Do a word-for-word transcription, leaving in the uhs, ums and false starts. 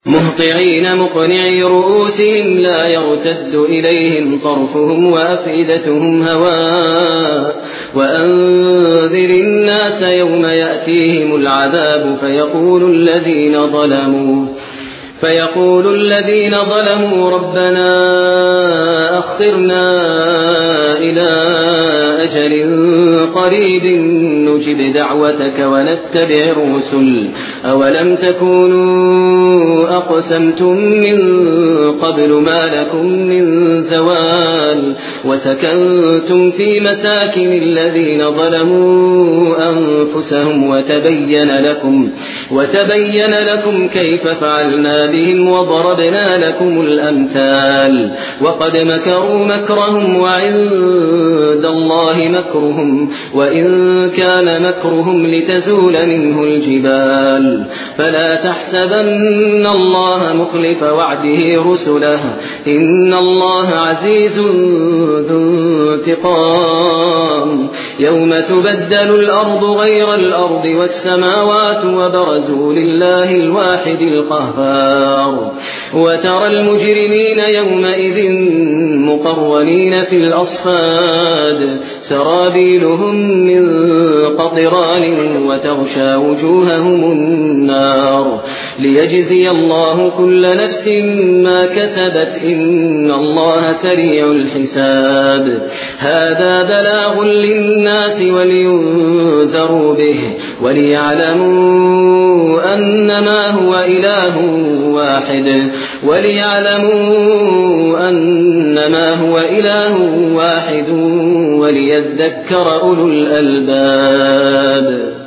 مهطعين مقنعي رؤوسهم لا يرتد إليهم طرفهم وأفئدتهم هواء وأنذر الناس يوم يأتيهم العذاب فيقول الذين ظلموا فيقول الذين ظلموا ربنا أخرنا إلى أجل قريب نجب دعوتك ونتبع الرسل أولم تكونوا أقسمتم من قبل ما لكم من زوال وسكنتم في مساكن الذين ظلموا أنفسهم وتبين لكم وتبين لكم كيف فعلنا بهم وضربنا لكم الأمثال وقد مكروا مكرهم وعند الله مكرهم وإن كان مكرهم لتزول منه الجبال فلا تحسبن الله مخلف وعده رسله إن الله عزيز ذو انتقام يوم تبدل الأرض غير الأرض والسماوات وبرزوا لله الواحد القهار وترى المجرمين يومئذ مقرنين في الأصفاد سرابيلهم من قطران وتغشى وجوههم النار ليجزي الله كل نفس ما كسبت إن الله سريع الحساب هذا بلاغ للناس ولينذروا به وليعلموا أنما هو إله واحد وليعلموا أنما هو إله واحد وليذكر أولو الألباب.